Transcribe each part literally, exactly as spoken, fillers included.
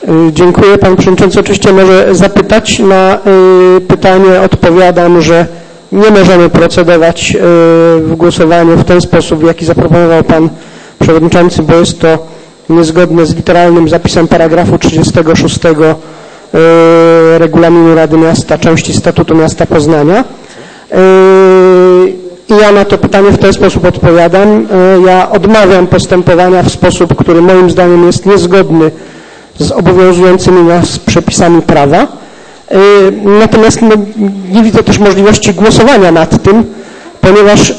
Dziękuję. Pan Przewodniczący oczywiście może zapytać. Na pytanie odpowiadam, że nie możemy procedować w głosowaniu w ten sposób, w jaki zaproponował Pan Przewodniczący, bo jest to niezgodne z literalnym zapisem paragrafu trzydziestego szóstego Regulaminu Rady Miasta, części Statutu Miasta Poznania. I ja na to pytanie w ten sposób odpowiadam. Ja odmawiam postępowania w sposób, który moim zdaniem jest niezgodny z obowiązującymi nas przepisami prawa. Natomiast no, nie widzę też możliwości głosowania nad tym, ponieważ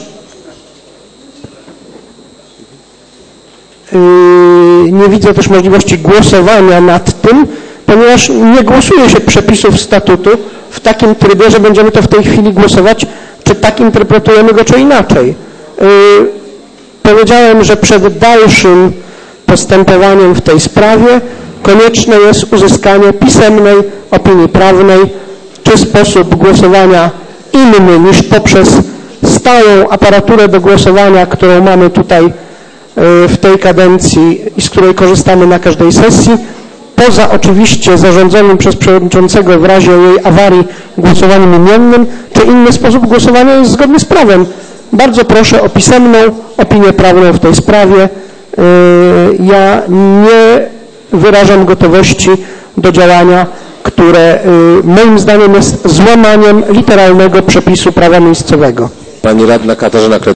nie widzę też możliwości głosowania nad tym, ponieważ nie głosuje się przepisów statutu w takim trybie, że będziemy to w tej chwili głosować, czy tak interpretujemy go, czy inaczej. Powiedziałem, że przed dalszym postępowaniem w tej sprawie konieczne jest uzyskanie pisemnej opinii prawnej, czy sposób głosowania inny niż poprzez stałą aparaturę do głosowania, którą mamy tutaj w tej kadencji i z której korzystamy na każdej sesji, poza oczywiście zarządzonym przez przewodniczącego w razie jej awarii głosowaniem imiennym, czy inny sposób głosowania jest zgodny z prawem. Bardzo proszę o pisemną opinię prawną w tej sprawie. Ja nie wyrażam gotowości do działania, które moim zdaniem jest złamaniem literalnego przepisu prawa miejscowego. Pani radna Katarzyna